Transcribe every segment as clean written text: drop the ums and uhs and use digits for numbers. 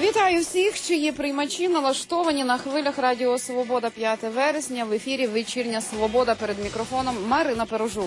Вітаю всіх, чиї приймачі налаштовані на хвилях Радіо Свобода 5 вересня. В ефірі «Вечірня Свобода», перед мікрофоном Марина Перожук.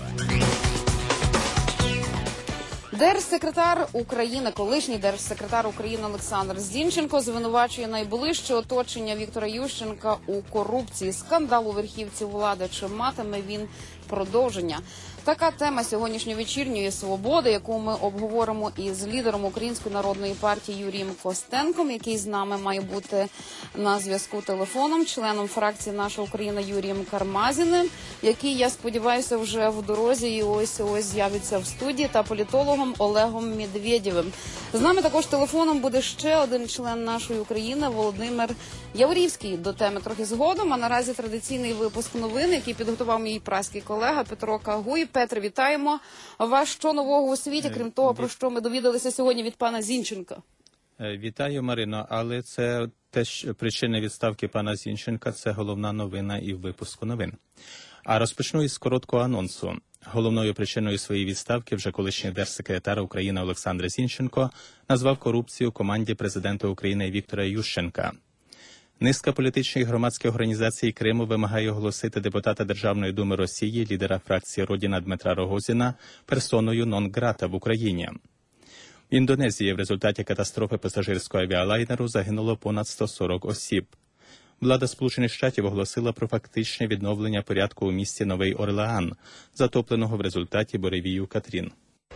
Держсекретар України, колишній держсекретар України Олександр Зінченко звинувачує найближче оточення Віктора Ющенка у корупції. Скандал у верхівці влади. Чи матиме він продовження? Така тема сьогоднішньої вечірньої «Свободи», яку ми обговоримо із лідером Української народної партії Юрієм Костенком, який з нами має бути на зв'язку телефоном, членом фракції «Наша Україна» Юрієм Кармазіним, який, я сподіваюся, вже в дорозі і ось з'явиться в студії, та політологом Олегом Медведєвим. З нами також телефоном буде ще один член «Нашої України» Володимир Яворівський. До теми трохи згодом, а наразі традиційний випуск новин, який підготував мій праський колега Петро Кагуй. Петре, вітаємо вас. Що нового у світі, крім того, про що ми довідалися сьогодні від пана Зінченка? Вітаю, Марино, але це теж причина відставки пана Зінченка, це головна новина і в випуску новин. А розпочну із короткого анонсу. Головною причиною своєї відставки вже колишній держсекретар України Олександр Зінченко назвав корупцію у команді президента України Віктора Ющенка. Низка політичних і громадських організацій Криму вимагає оголосити депутата Державної думи Росії, лідера фракції «Родина» Дмитра Рогозіна, персоною нон-грата в Україні. В Індонезії в результаті катастрофи пасажирського авіалайнеру загинуло понад 140 осіб. Влада Сполучених Штатів оголосила про фактичне відновлення порядку у місті Новий Орлеан, затопленого в результаті буревію Катрін.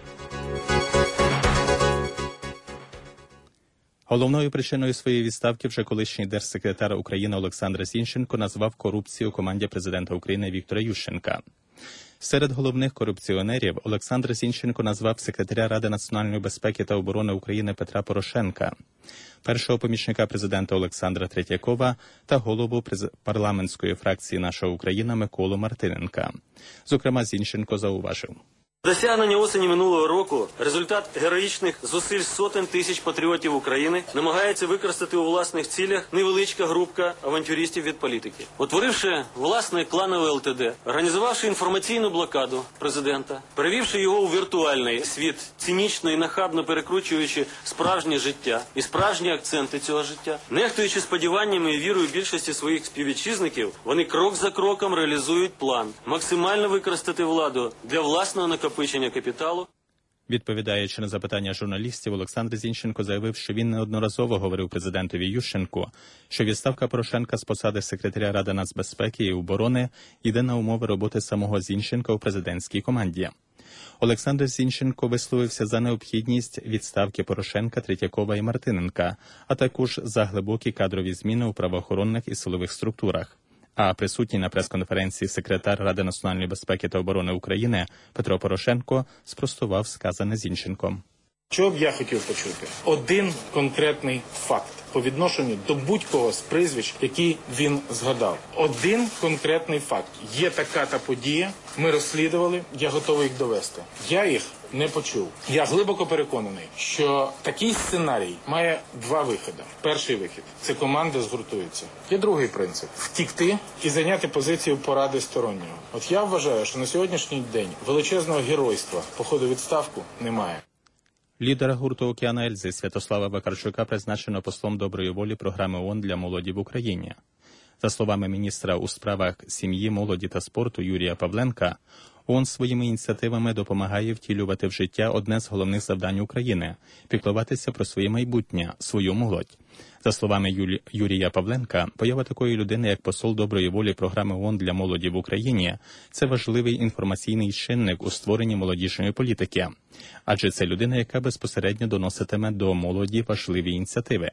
Головною причиною своєї відставки вже колишній держсекретар України Олександр Зінченко назвав корупцію у команді президента України Віктора Ющенка. Серед головних корупціонерів Олександр Зінченко назвав секретаря Ради національної безпеки та оборони України Петра Порошенка, першого помічника президента Олександра Третьякова та голову парламентської фракції «Наша Україна» Миколу Мартиненка. Зокрема, Зінченко зауважив: досягнення осені минулого року – результат героїчних зусиль сотень тисяч патріотів України, намагається використати у власних цілях невеличка групка авантюристів від політики. Утворивши власне кланове ЛТД, організувавши інформаційну блокаду президента, перевівши його у віртуальний світ, цинічно і нахабно перекручуючи справжнє життя і справжні акценти цього життя, нехтуючи сподіваннями і вірою більшості своїх співвітчизників, вони крок за кроком реалізують план максимально використати владу для власного накопичення капіталу. Відповідаючи на запитання журналістів, Олександр Зінченко заявив, що він неодноразово говорив президентові Ющенку, що відставка Порошенка з посади секретаря Ради нацбезпеки і оборони йде на умови роботи самого Зінченка у президентській команді. Олександр Зінченко висловився за необхідність відставки Порошенка, Третьякова і Мартиненка, а також за глибокі кадрові зміни у правоохоронних і силових структурах. А присутній на прес-конференції секретар Ради національної безпеки та оборони України Петро Порошенко спростував сказане Зінченком. Що б я хотів почути? Один конкретний факт по відношенню до будь-кого з прізвищ, які він згадав. Один конкретний факт. Є така та подія, ми розслідували, я готовий їх довести. Я їх не почув. Я глибоко переконаний, що такий сценарій має два виходи. Перший вихід – це команда згуртується. Є другий принцип – втікти і зайняти позицію поради стороннього. От я вважаю, що на сьогоднішній день величезного геройства по ходу відставку немає. Лідера гурту «Океан Ельзи» Святослава Вакарчука призначено послом доброї волі програми ООН для молоді в Україні. За словами міністра у справах сім'ї, молоді та спорту Юрія Павленка, ООН своїми ініціативами допомагає втілювати в життя одне з головних завдань України – піклуватися про своє майбутнє, свою молодь. За словами Юрія Павленка, поява такої людини, як посол доброї волі програми ООН для молоді в Україні – це важливий інформаційний чинник у створенні молодіжної політики. Адже це людина, яка безпосередньо доноситиме до молоді важливі ініціативи.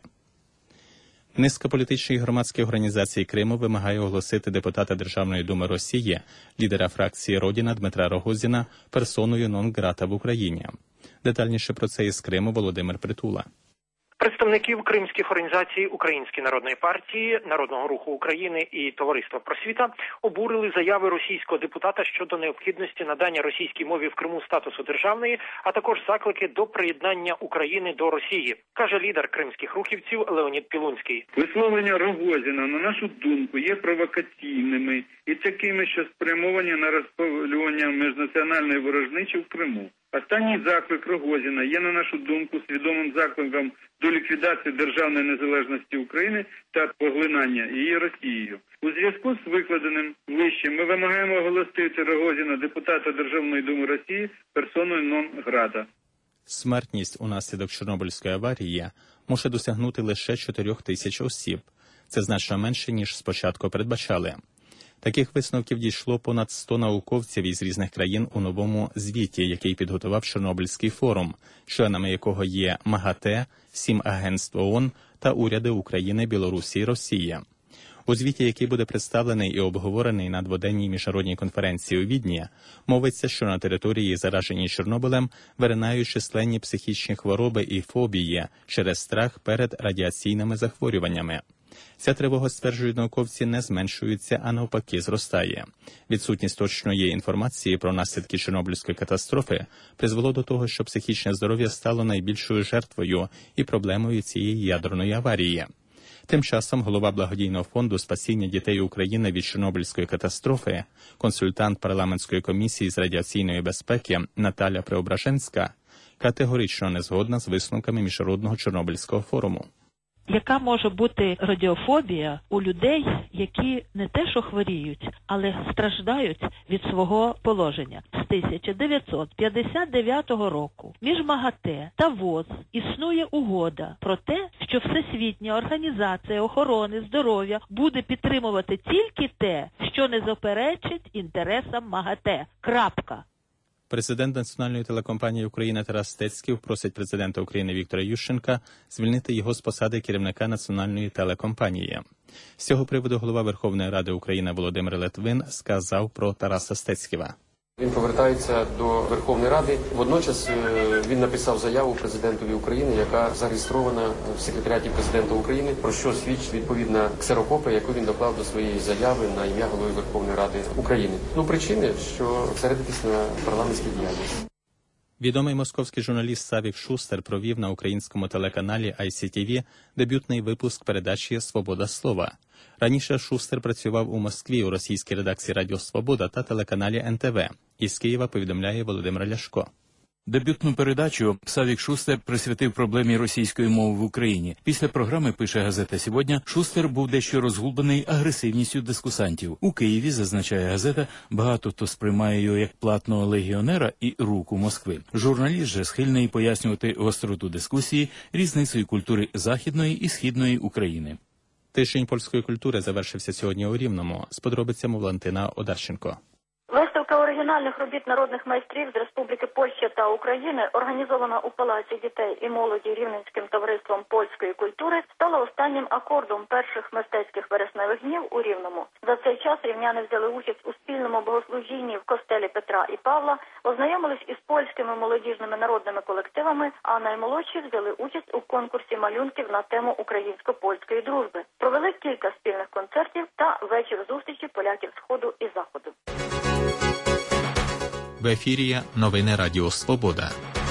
Низка політичних і громадських організацій Криму вимагає оголосити депутата Державної думи Росії, лідера фракції «Родина» Дмитра Рогозіна, персоною нон-грата в Україні. Детальніше про це із Криму Володимир Притула. Представників кримських організацій Української народної партії, Народного руху України і Товариства просвіта обурили заяви російського депутата щодо необхідності надання російській мові в Криму статусу державної, а також заклики до приєднання України до Росії, каже лідер кримських рухівців Леонід Пілунський. Висловлення Рогозіна, на нашу думку, є провокаційними і такими, що спрямовані на розпалювання міжнаціональної ворожнечі в Криму. Останній заклик Рогозіна є, на нашу думку, свідомим закликом до ліквідації державної незалежності України та поглинання її Росією. У зв'язку з викладеним вище ми вимагаємо оголосити Рогозіна, депутата Державної думи Росії, персоною нон-грата. Смертність унаслідок Чорнобильської аварії може досягнути лише 4 тисяч осіб. Це значно менше, ніж спочатку передбачали. Таких висновків дійшло понад 100 науковців із різних країн у новому звіті, який підготував Чорнобильський форум, членами якого є МАГАТЕ, 7 агентств ООН та уряди України, Білорусі і Росії. У звіті, який буде представлений і обговорений на дводенній міжнародній конференції у Відні, мовиться, що на території, зараженій Чорнобилем, виринають численні психічні хвороби і фобії через страх перед радіаційними захворюваннями. Ця тривога, стверджують науковці, не зменшується, а навпаки зростає. Відсутність точної інформації про наслідки Чорнобильської катастрофи призвело до того, що психічне здоров'я стало найбільшою жертвою і проблемою цієї ядерної аварії. Тим часом голова благодійного фонду спасіння дітей України від Чорнобильської катастрофи, консультант парламентської комісії з радіаційної безпеки Наталя Преображенська категорично не згодна з висновками Міжнародного Чорнобильського форуму. Яка може бути радіофобія у людей, які не те що хворіють, але страждають від свого положення? З 1959 року між МАГАТЕ та ВОЗ існує угода про те, що Всесвітня організація охорони здоров'я буде підтримувати тільки те, що не заперечить інтересам МАГАТЕ. Крапка. Президент Національної телекомпанії України Тарас Стецький просить президента України Віктора Ющенка звільнити його з посади керівника Національної телекомпанії. З цього приводу голова Верховної Ради України Володимир Литвин сказав про Тараса Стецького. Він повертається до Верховної Ради. Водночас він написав заяву президентові України, яка зареєстрована в секретаріаті президента України, про що свідчить відповідна ксерокопія, яку він доклав до своєї заяви на ім'я голови Верховної Ради України. Причини, що всередитись на парламентській діяльності. Відомий московський журналіст Савік Шустер провів на українському телеканалі ICTV дебютний випуск передачі «Свобода слова». Раніше Шустер працював у Москві у російській редакції «Радіо Свобода» та телеканалі НТВ. Із Києва повідомляє Володимир Ляшко. Дебютну передачу Савік Шустер присвятив проблемі російської мови в Україні. Після програми, пише газета «Сьогодні», Шустер був дещо розгублений агресивністю дискусантів. У Києві, зазначає газета, багато хто сприймає його як платного легіонера і руку Москви. Журналіст же схильний пояснювати гостроту дискусії, різницею культури Західної і Східної України. Тиждень польської культури завершився сьогодні у Рівному. З подробицями Валентина Одарченко. Виставка оригінальних робіт народних майстрів з Республіки Польща та України, організована у Палаці дітей і молоді Рівненським товариством польської культури, стала останнім акордом перших мистецьких вересневих днів у Рівному. За цей час рівняни взяли участь у спільному богослужінні в костелі Петра і Павла, ознайомились із польськими молодіжними народними колективами, а наймолодші взяли участь у конкурсі малюнків на тему українсько-польської дружби. Провели кілька спільних концертів та вечір зустрічі поляків Сходу і Заходу. В ефірі новини Радіо Свобода.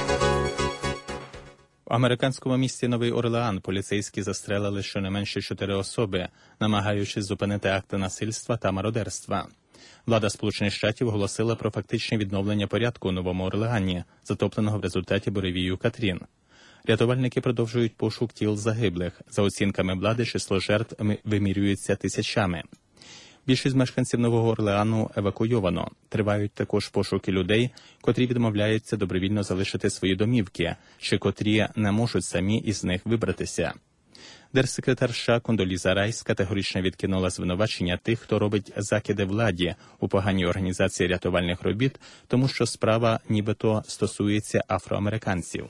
У американському місті Новий Орлеан поліцейські застрелили щонайменше 4 особи, намагаючись зупинити акти насильства та мародерства. Влада Сполучених Штатів оголосила про фактичне відновлення порядку у Новому Орлеані, затопленого в результаті буревію Катрін. Рятувальники продовжують пошук тіл загиблих. За оцінками влади, число жертв вимірюється тисячами. Більшість мешканців Нового Орлеану евакуйовано. Тривають також пошуки людей, котрі відмовляються добровільно залишити свої домівки, чи котрі не можуть самі із них вибратися. Держсекретар США Кондоліза Райс категорично відкинула звинувачення тих, хто робить закиди владі у поганій організації рятувальних робіт, тому що справа нібито стосується афроамериканців.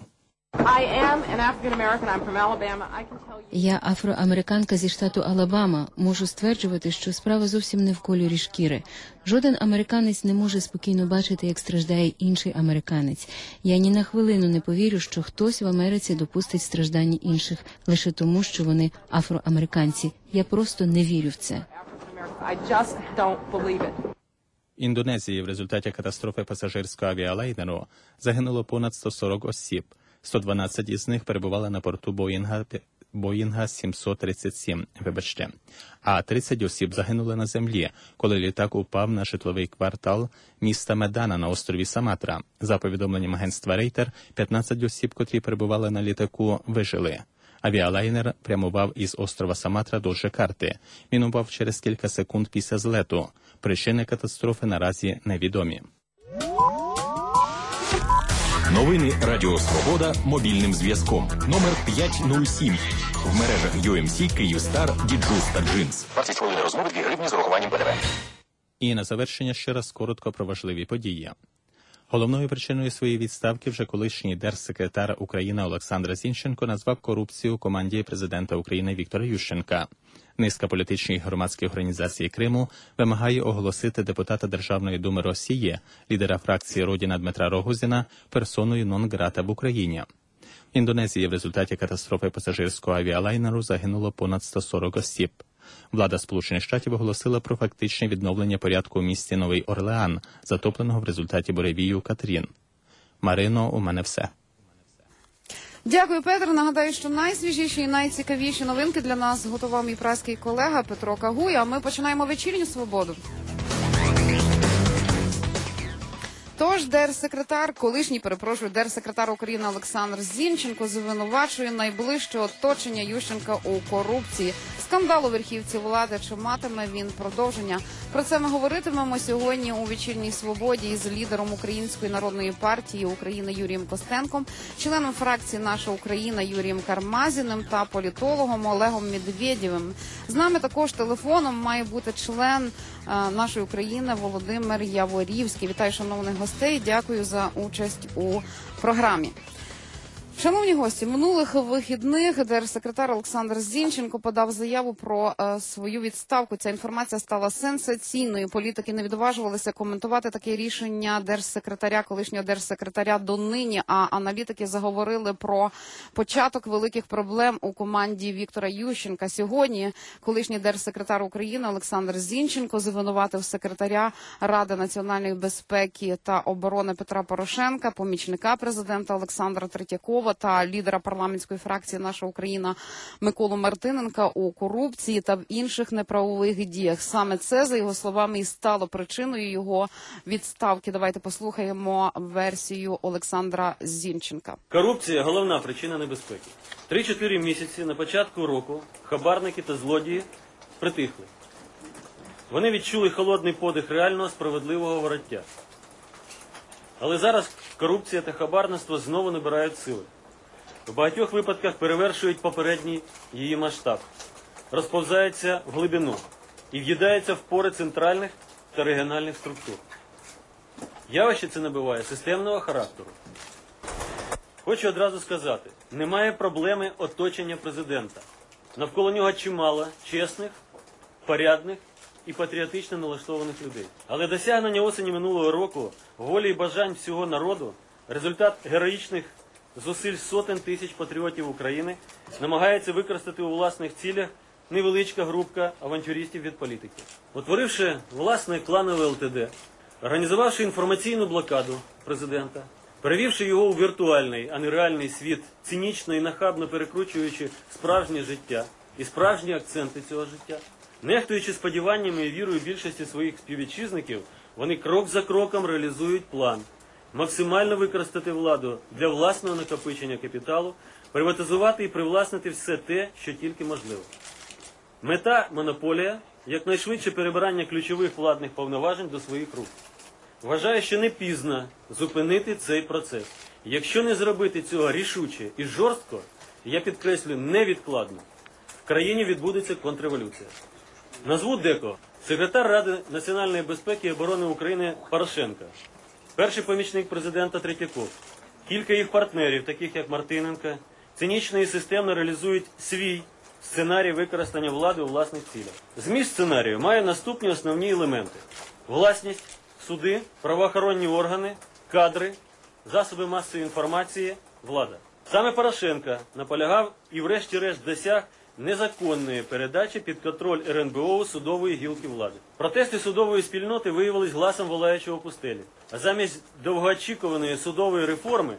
Я афроамериканка зі штату Алабама. Можу стверджувати, що справа зовсім не в кольорі шкіри. Жоден американець не може спокійно бачити, як страждає інший американець. Я ні на хвилину не повірю, що хтось в Америці допустить страждання інших лише тому, що вони афроамериканці. Я просто не вірю в це. Індонезії в результаті катастрофи пасажирського авіалайнеру загинуло понад 140 осіб. 112 із них перебували на борту Боїнга Боїнга 737, а 30 осіб загинули на землі, коли літак упав на житловий квартал міста Медана на острові Саматра. За повідомленням агентства Рейтер, 15 осіб, котрі перебували на літаку, вижили. Авіалайнер прямував із острова Саматра до Джакарти. Він упав через кілька секунд після злету. Причини катастрофи наразі невідомі. Новини Радіо Свобода мобільним зв'язком. Номер 507. В мережах UMC, Київстар, Діджус та Джинс. 20 хвилин розмови, 2 гривні з урахуванням ПДВ. І на завершення ще раз коротко про важливі події. Головною причиною своєї відставки вже колишній держсекретар України Олександр Зінченко назвав корупцію у команді президента України Віктора Ющенка. Низка політичних і громадських організацій Криму вимагає оголосити депутата Державної думи Росії, лідера фракції «Родина» Дмитра Рогозіна, персоною нон-грата в Україні. В Індонезії в результаті катастрофи пасажирського авіалайнеру загинуло понад 140 осіб. Влада Сполучених Штатів оголосила про фактичне відновлення порядку у місті Новий Орлеан, затопленого в результаті буревію Катрін. Марино, у мене все. Дякую, Петр. Нагадаю, що найсвіжіші і найцікавіші новинки для нас готував мій праський колега Петро Кагуй. А ми починаємо вечірню свободу. Тож колишній держсекретар України Олександр Зінченко звинувачує найближче оточення Ющенка у корупції. Скандал у верхівці влади, чи матиме він продовження? Про це ми говоритимемо сьогодні у вечірній свободі із лідером Української народної партії України Юрієм Костенком, членом фракції «Наша Україна» Юрієм Кармазіним та політологом Олегом Медведєвим. З нами також телефоном має бути член «Нашої України» Володимир Яворівський. Вітаю шановних гостей, дякую за участь у програмі. Шановні гості, минулих вихідних держсекретар Олександр Зінченко подав заяву про свою відставку. Ця інформація стала сенсаційною. Політики не відважувалися коментувати таке рішення колишнього держсекретаря донині, а аналітики заговорили про початок великих проблем у команді Віктора Ющенка. Сьогодні колишній держсекретар України Олександр Зінченко звинуватив секретаря Ради національної безпеки та оборони Петра Порошенка, помічника президента Олександра Третьякова та лідера парламентської фракції «Наша Україна» Миколу Мартиненка у корупції та в інших неправових діях. Саме це, за його словами, і стало причиною його відставки. Давайте послухаємо версію Олександра Зінченка. Корупція – головна причина небезпеки. 3-4 місяці на початку року хабарники та злодії притихли. Вони відчули холодний подих реального справедливого вороття. Але зараз корупція та хабарництво знову набирають сили. В багатьох випадках перевершують попередній її масштаб, розповзаються в глибину і в'їдаються в пори центральних та регіональних структур. Явище це набуває системного характеру. Хочу одразу сказати, немає проблеми оточення президента. Навколо нього чимало чесних, порядних і патріотично налаштованих людей. Але досягнення осені минулого року, волі і бажань всього народу, результат героїчних зусиль сотень тисяч патріотів України, намагається використати у власних цілях невеличка групка авантюристів від політики. Утворивши власне кланове ЛТД, організувавши інформаційну блокаду президента, перевівши його у віртуальний, а не реальний світ, цинічно і нахабно перекручуючи справжнє життя і справжні акценти цього життя, нехтуючи сподіваннями і вірою більшості своїх співвітчизників, вони крок за кроком реалізують план максимально використати владу для власного накопичення капіталу, приватизувати і привласнити все те, що тільки можливо. Мета – монополія, якнайшвидше перебирання ключових владних повноважень до своїх рук. Вважаю, що не пізно зупинити цей процес. Якщо не зробити цього рішуче і жорстко, я підкреслю невідкладно, в країні відбудеться контрреволюція. Назву декого. Секретар Ради національної безпеки і оборони України Порошенка, перший помічник президента Третьяков, кілька їх партнерів, таких як Мартиненко, цинічно і системно реалізують свій сценарій використання влади у власних цілях. Зміст сценарію має наступні основні елементи: власність, суди, правоохоронні органи, кадри, засоби масової інформації, влада. Саме Порошенко наполягав і врешті-решт досяг незаконної передачі під контроль РНБО судової гілки влади. Протести судової спільноти виявились гласом волаючого пустелі. А замість довгоочікуваної судової реформи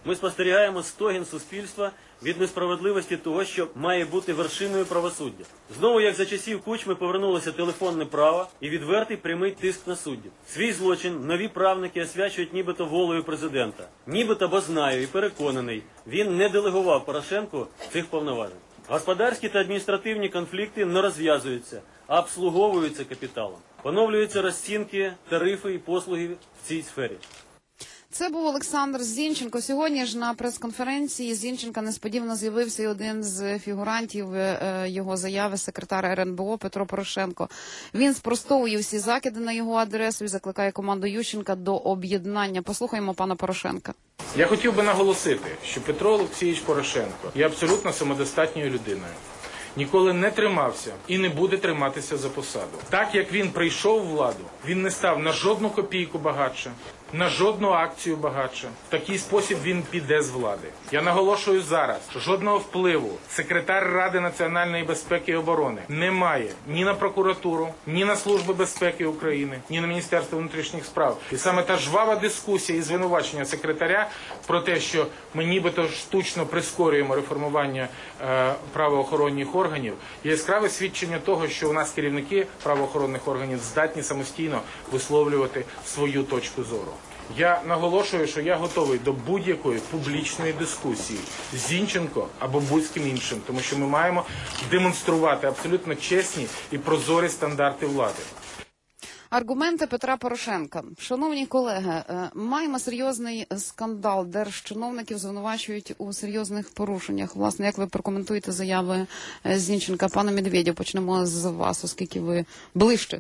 Ми спостерігаємо стогін суспільства від несправедливості того, що має бути вершиною правосуддя. Знову, як за часів Кучми, повернулося телефонне право і відвертий прямий тиск на суддів. Свій злочин нові правники освячують нібито волею президента. Нібито, бо знаю і переконаний, він не делегував Порошенку цих повноважень. Господарські та адміністративні конфлікти не розв'язуються, а обслуговуються капіталом. Поновлюються розцінки, тарифи і послуги в цій сфері. Це був Олександр Зінченко. Сьогодні ж на прес-конференції Зінченка несподівано з'явився і один з фігурантів його заяви, секретар РНБО Петро Порошенко. Він спростовує всі закиди на його адресу і закликає команду Ющенка до об'єднання. Послухаємо пана Порошенка. Я хотів би наголосити, що Петро Олексійович Порошенко є абсолютно самодостатньою людиною. Ніколи не тримався і не буде триматися за посаду. Так як він прийшов у владу, він не став на жодну копійку багатше, на жодну акцію багатше. В такий спосіб він піде з влади. Я наголошую зараз, жодного впливу секретар Ради національної безпеки і оборони не має ні на прокуратуру, ні на Службу безпеки України, ні на Міністерство внутрішніх справ. І саме та жвава дискусія і звинувачення секретаря про те, що ми нібито штучно прискорюємо реформування правоохоронних органів, є яскраве свідчення того, що у нас керівники правоохоронних органів здатні самостійно висловлювати свою точку зору. Я наголошую, що я готовий до будь-якої публічної дискусії з Зінченко або будь-ким іншим, тому що ми маємо демонструвати абсолютно чесні і прозорі стандарти влади. Аргументи Петра Порошенка. Шановні колеги, маємо серйозний скандал. Держчиновників звинувачують у серйозних порушеннях. Власне, як ви прокоментуєте заяви Зінченка? Пане Медведєв, почнемо з вас, оскільки ви ближче.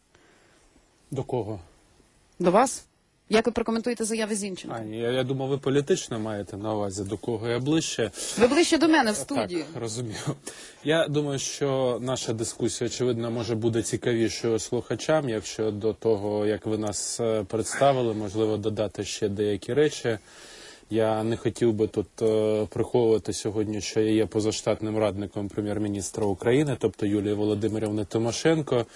До кого? До вас? Як ви прокоментуєте заяви Зінченка? Я думав, ви політично маєте на увазі, до кого я ближче. Ви ближче до мене в студії. Так, розумію. Я думаю, що наша дискусія, очевидно, може буде цікавішою слухачам, якщо до того, як ви нас представили, можливо, додати ще деякі речі. Я не хотів би тут приховувати сьогодні, що я є позаштатним радником прем'єр-міністра України, тобто Юлії Володимирівни Тимошенко.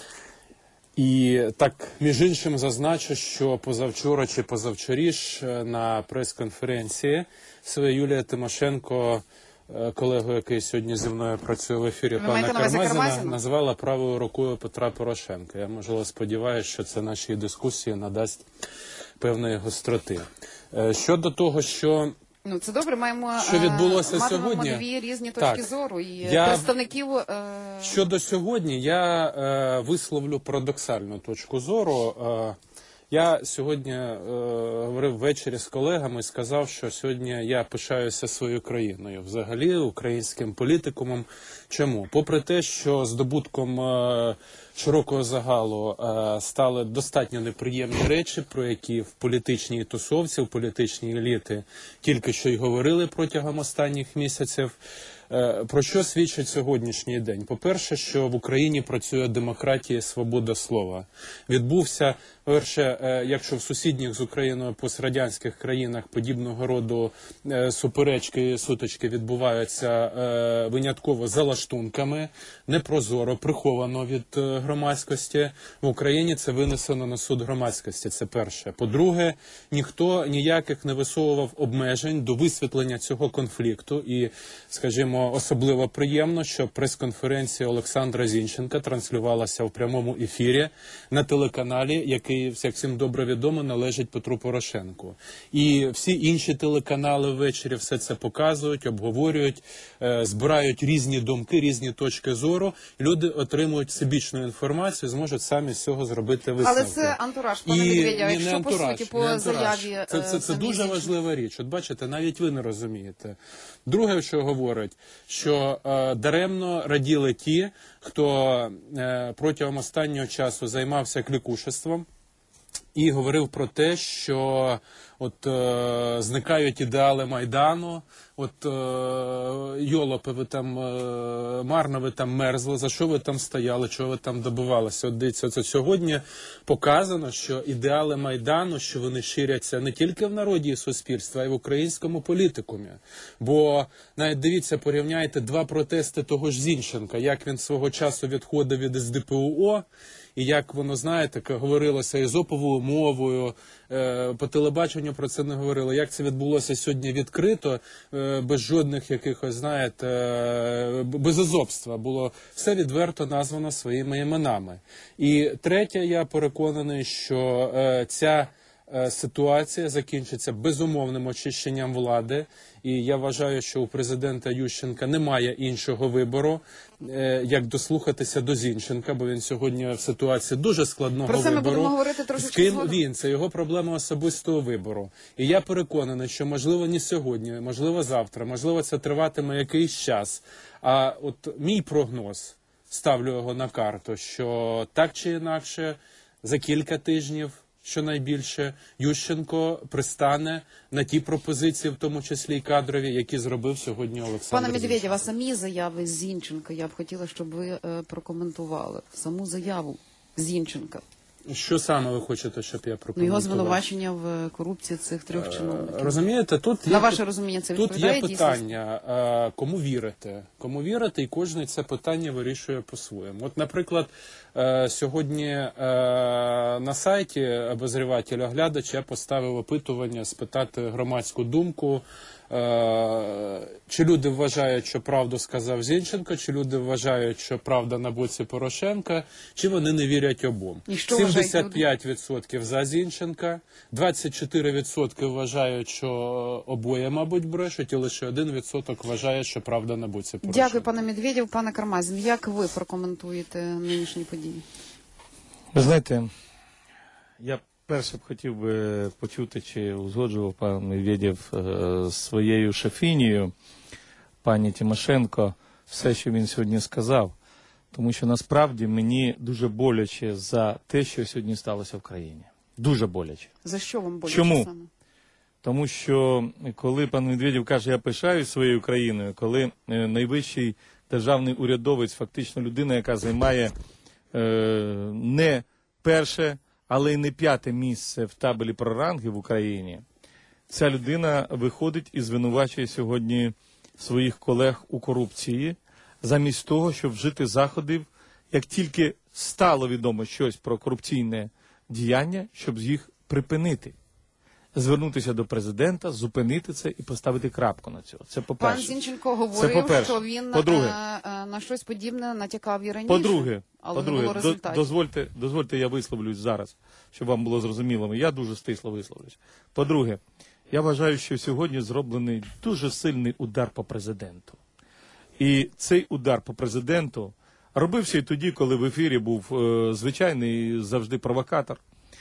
І так, між іншим, зазначу, що позавчора чи позавчоріш на прес-конференції своя Юлія Тимошенко, колегу, який сьогодні зі мною працює в ефірі, пана Кармазіна, назвала правою рукою Петра Порошенка. Я, можливо, сподіваюся, що це нашій дискусії надасть певної гостроти. Щодо того, що... Ну, це добре, маємо сьогодні дві різні точки зору і представників... Щодо сьогодні, я висловлю парадоксальну точку зору. Я сьогодні говорив ввечері з колегами і сказав, що сьогодні я пишаюся своєю країною, взагалі українським політикумом. Чому? Попри те, що здобутком широкого загалу стали достатньо неприємні речі, про які в політичній тусовці, в політичній еліти тільки що й говорили протягом останніх місяців. Про що свідчить сьогоднішній день? По-перше, що в Україні працює демократія і свобода слова. Відбувся, перше, якщо в сусідніх з Україною пострадянських країнах подібного роду суперечки і сутички відбуваються винятково за лаштунками, непрозоро, приховано від громадськості. В Україні це винесено на суд громадськості, це перше. По-друге, ніхто ніяких не висовував обмежень до висвітлення цього конфлікту і, скажімо, особливо приємно, що прес-конференція Олександра Зінченка транслювалася в прямому ефірі на телеканалі, який, як всім добре відомо, належить Петру Порошенку. І всі інші телеканали ввечері все це показують, обговорюють, збирають різні думки, різні точки зору. Люди отримують всебічну інформацію, зможуть самі з цього зробити висновки. Але це антураж, пане Медведєв, якщо по суті, по заяві... Це дуже важлива річ. От бачите, навіть ви не розумієте. Друге, що говорять, що даремно раділи ті, хто протягом останнього часу займався клікушеством і говорив про те, що от зникають ідеали Майдану, от йолопи, ви там марно ви там мерзли, за що ви там стояли, чого ви там добивалися. От дивіться, це сьогодні показано, що ідеали Майдану, що вони ширяться не тільки в народі і суспільстві, а й в українському політикумі. Бо, навіть дивіться, порівняйте два протести того ж Зінченка, як він свого часу відходив від СДПУО, і як воно, знаєте, говорилося езоповою мовою, по телебаченню про це не говорили, як це відбулося сьогодні відкрито, без жодних якихось, знаєте, без езопства, було все відверто названо своїми іменами. І третє, я переконаний, що ця ситуація закінчиться безумовним очищенням влади, і я вважаю, що у президента Ющенка немає іншого вибору, як дослухатися до Зінченка, бо він сьогодні в ситуації дуже складного вибору. Про це ми будемо говорити трошечки з ким згодом. він, це його проблема особистого вибору. І я переконаний, що можливо не сьогодні, можливо завтра, можливо це триватиме якийсь час. А от мій прогноз, ставлю його на карту, що так чи інакше за кілька тижнів, щонайбільше, Ющенко пристане на ті пропозиції, в тому числі і кадрові, які зробив сьогодні Олександр Пане Зінченко. Медведєв, а самі заяви Зінченка, я б хотіла, щоб ви прокоментували. Саму заяву Зінченка. Що саме ви хочете, щоб я прокоментував? Його звинувачення в корупції цих трьох чиновників. Розумієте, тут На ваше розуміння це відповідає тут є дійсності? питання, кому вірити. Кому вірити, і кожен це питання вирішує по-своєму. От, наприклад, сьогодні на сайті обозріватель-оглядач я поставив опитування спитати громадську думку, чи люди вважають, що правду сказав Зінченко, чи люди вважають, що правда на боці Порошенка, чи вони не вірять обом. І що вважають люди? 75% за Зінченка, 24% вважають, що обоє, мабуть, брешуть, і лише 1% вважає, що правда на боці Порошенка. Дякую, пане Медведєв. Пане Кармазін, як ви прокоментуєте нинішні події? Ви знаєте, я перше б хотів би почути, чи узгоджував пан Медведєв з своєю шефінею, пані Тимошенко, все, що він сьогодні сказав. Тому що насправді мені дуже боляче за те, що сьогодні сталося в країні. Дуже боляче. За що вам боляче Чому? саме? Тому що коли пан Медведєв каже, я пишаюсь своєю країною, коли найвищий державний урядовець, фактично людина, яка займає не перше, але й не п'яте місце в табелі про ранги в Україні, ця людина виходить і звинувачує сьогодні своїх колег у корупції, замість того, щоб вжити заходів, як тільки стало відомо щось про корупційне діяння, щоб їх припинити. Звернутися до президента, зупинити це і поставити крапку на цього. Це по-перше. Пан Зінченко говорив, що він на щось подібне натякав і раніше, але не було результатів. Дозвольте, я висловлюсь зараз, щоб вам було зрозуміло. Я дуже стисло висловлюсь. По-друге, я вважаю, що сьогодні зроблений дуже сильний удар по президенту. І цей удар по президенту робився і тоді, коли в ефірі був звичайний завжди провокатор.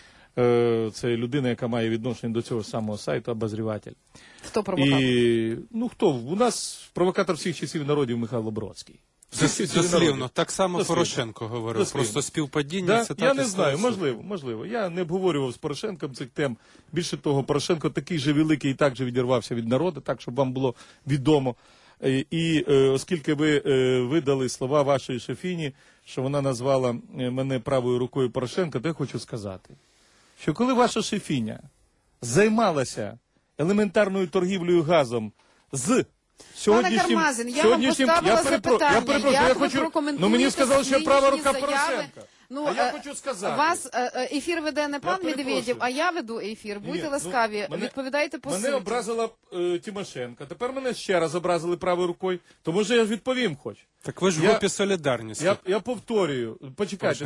Це людина, яка має відношення до цього самого сайту, обозріватель. Хто провокатор? Хто? У нас провокатор всіх часів народів Михайло Бродський. Дослівно. Так само Порошенко говорив. Дослівно. Просто співпадіння. Да? Це Я не знаю, можливо. Я не обговорював з Порошенком цих тем. Більше того, Порошенко такий же великий і так же відірвався від народу, так, щоб вам було відомо. І оскільки ви видали слова вашої шефіні, що вона назвала мене правою рукою Порошенка, то я хочу сказати, що коли ваша шефіня займалася елементарною торгівлею газом з сьогоднішнім... Пане Кармазін, я вам поставила запитання, як ви прокоментуєте мені сказали, що я права рука заяви? Порошенка. А я хочу сказати... Вас ефір веде не пан Медведєв, а я веду ефір. Будьте ласкаві, відповідайте по суті. Мене образила Тимошенко, тепер мене ще раз образили правою рукою, то може я відповім хоч. Так ви ж в групі «Солідарність». Я повторюю, почекайте,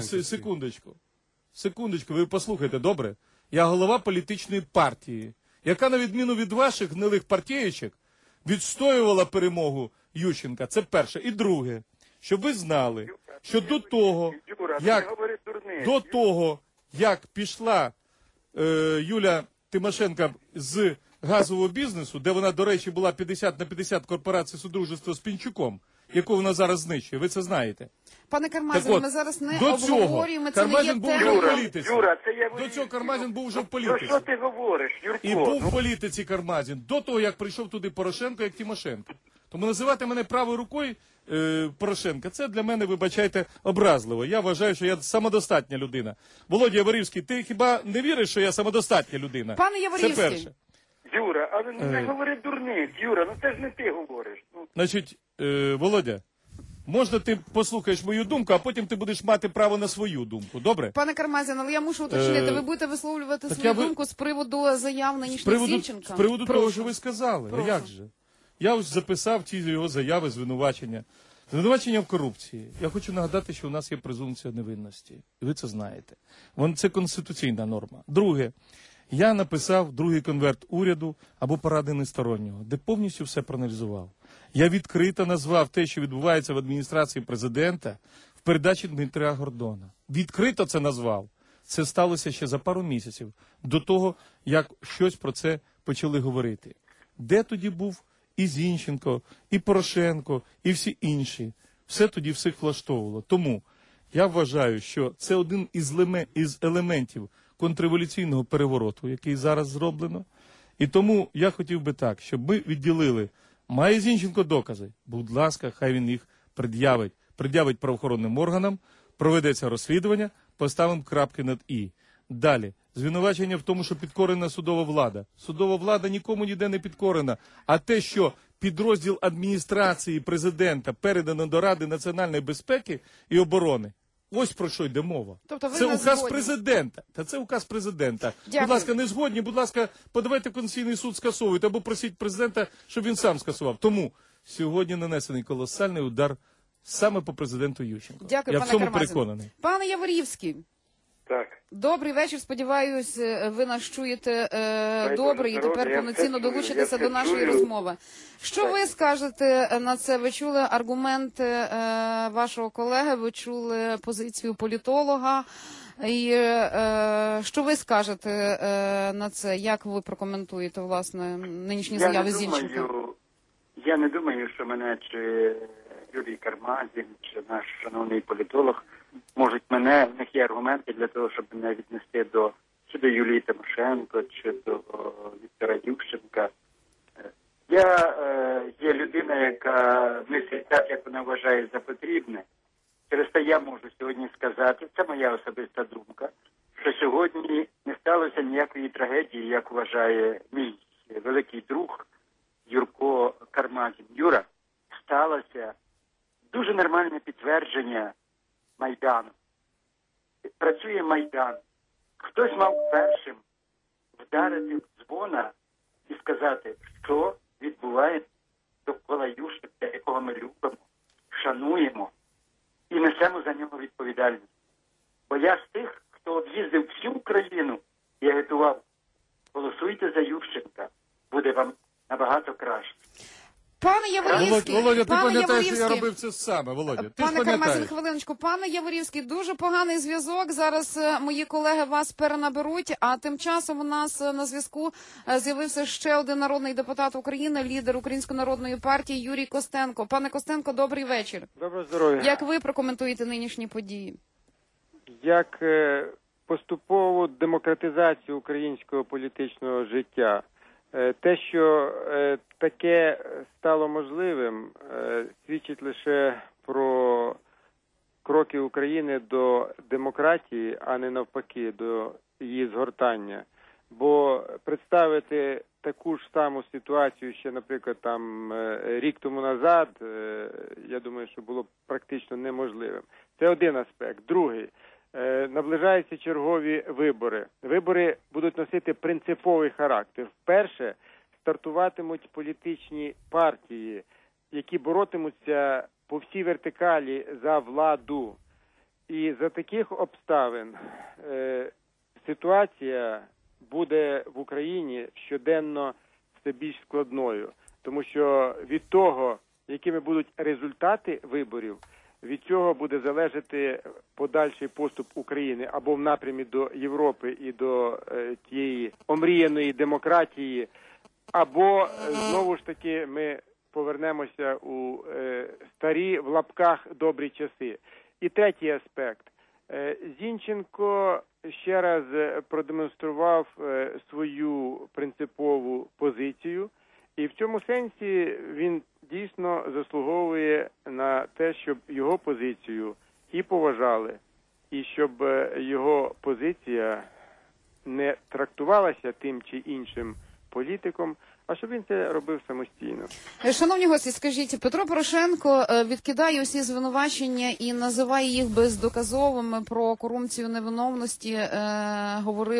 секундочку, ви послухайте, добре? Я голова політичної партії, яка, на відміну від ваших гнилих партієчок, відстоювала перемогу Ющенка. Це перше. І друге, щоб ви знали, що до того, як пішла Юля Тимошенко з газового бізнесу, де вона, до речі, була 50/50 корпорації Содружества з Пінчуком, яку вона зараз знищує, ви це знаєте. Пане Кармазін, ми зараз не обговорюємо, це не є тема. До цього Кармазін був вже в політиці. Про що ти говориш, Юрко? І був в політиці Кармазін, до того, як прийшов туди Порошенко, як Тимошенко. Тому називати мене правою рукою Порошенка, це для мене, вибачайте, образливо. Я вважаю, що я самодостатня людина. Володя Яворівський, ти хіба не віриш, що я самодостатня людина? Пане Яворівський. Це перше. Юра, але не говори дурниць, Юра, це ж не ти говориш. Значить, Володя, Можна ти послухаєш мою думку, а потім ти будеш мати право на свою думку. Добре? Пане Кармазін, але я мушу уточнити, ви будете висловлювати свою думку з приводу заяв нинішніх Зінченка? З приводу того, що ви сказали. А як же? Я ось записав ті його заяви, звинувачення. Звинувачення в корупції. Я хочу нагадати, що у нас є презумпція невинності. І ви це знаєте. Це конституційна норма. Друге, я написав другий конверт уряду або поради нестороннього, де повністю все проаналізував. Я відкрито назвав те, що відбувається в адміністрації президента, в передачі Дмитра Гордона. Відкрито це назвав. Це сталося ще за пару місяців до того, як щось про це почали говорити. Де тоді був і Зінченко, і Порошенко, і всі інші? Все тоді всіх влаштовувало. Тому я вважаю, що це один із елементів контрреволюційного перевороту, який зараз зроблено. І тому я хотів би так, щоб ми відділили, має Зінченко докази, будь ласка, хай він їх пред'явить правоохоронним органам, проведеться розслідування, поставимо крапки над «і». Далі, звинувачення в тому, що підкорена судова влада. Судова влада нікому ніде не підкорена, а те, що підрозділ адміністрації президента передано до Ради національної безпеки і оборони, ось про що йде мова. Тобто ви це не указ згодні? президента. Та це указ президента. Дякую. Будь ласка, не згодні, будь ласка, подавайте в Конституційний суд, скасовуйте, або просіть президента, щоб він сам скасував. Тому сьогодні нанесений колосальний удар саме по президенту Ющенку. Дякую, я пане в цьому Кармазін. переконаний. Пане Яворівський. Так. Добрий вечір. Сподіваюсь, ви нас чуєте добре і тепер я повноцінно все чую, долучитеся я до все нашої чую. розмови. Що ви скажете на це? Ви чули аргументи вашого колеги, ви чули позицію політолога. І що ви скажете на це? Як ви прокоментуєте, власне, нинішні заяви Зінченка? Я не думаю, що мене чи Юрій Кармазін, чи наш шановний політолог можуть мене, в них є аргументи для того, щоб мене віднести чи до Юлії Тимошенко, чи до Віктора Ющенка. Я є людина, яка мислить так, як вона вважає за потрібне. Через те я можу сьогодні сказати, це моя особиста думка, що сьогодні не сталося ніякої трагедії, як вважає мій великий друг Юрко Кармазін. Юра, сталося дуже нормальне підтвердження Майдану. Працює Майдан. Хтось мав першим вдарити в дзвона і сказати, що відбувається довкола Ющенка, якого ми любимо, шануємо і несемо за нього відповідальність. Бо я з тих, хто об'їздив всю Україну і агітував, голосуйте за Ющенка, буде вам набагато краще. Пане Яворівський, Володя, ти пам'ятаєш, що я робив це саме, Володя? Ти Пане Кармазін, хвилиночку. Пане Яворівський, дуже поганий зв'язок. Зараз мої колеги вас перенаберуть, а тим часом у нас на зв'язку з'явився ще один народний депутат України, лідер Української народної партії Юрій Костенко. Пане Костенко, добрий вечір. Доброго здоров'я. Як ви прокоментуєте нинішні події? Як поступову демократизацію українського політичного життя. Те, що таке стало можливим, свідчить лише про кроки України до демократії, а не навпаки, до її згортання. Бо представити таку ж саму ситуацію ще, наприклад, там рік тому назад, я думаю, що було практично неможливим. Це один аспект. Другий. Наближаються чергові вибори. Вибори будуть носити принциповий характер. Вперше стартуватимуть політичні партії, які боротимуться по всій вертикалі за владу. І за таких обставин ситуація буде в Україні щоденно все більш складною. Тому що від того, якими будуть результати виборів, від цього буде залежати подальший поступ України або в напрямі до Європи і до тієї омріяної демократії, або знову ж таки ми повернемося у старі в лапках добрі часи. І третій аспект. Зінченко ще раз продемонстрував свою принципову позицію, і в цьому сенсі він дійсно заслуговує на те, щоб його позицію і поважали, і щоб його позиція не трактувалася тим чи іншим політиком, а щоб він це робив самостійно. Шановні гості, скажіть, Петро Порошенко відкидає усі звинувачення і називає їх бездоказовими, про корупцію невиновності говорив